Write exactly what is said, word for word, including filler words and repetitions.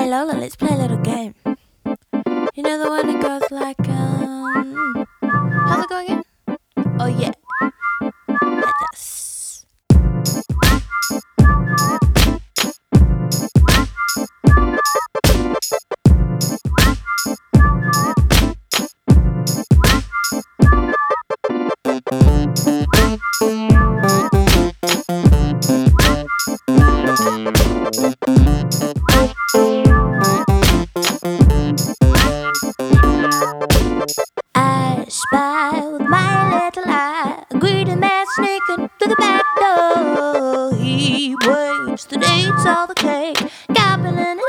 Lola, let's play a little game. You know the one that goes like, um... how's it going again? Oh yeah. Like this. I spy with my little eye a greedy man sneaking through the back door. He waits the dates all the cake, gobbling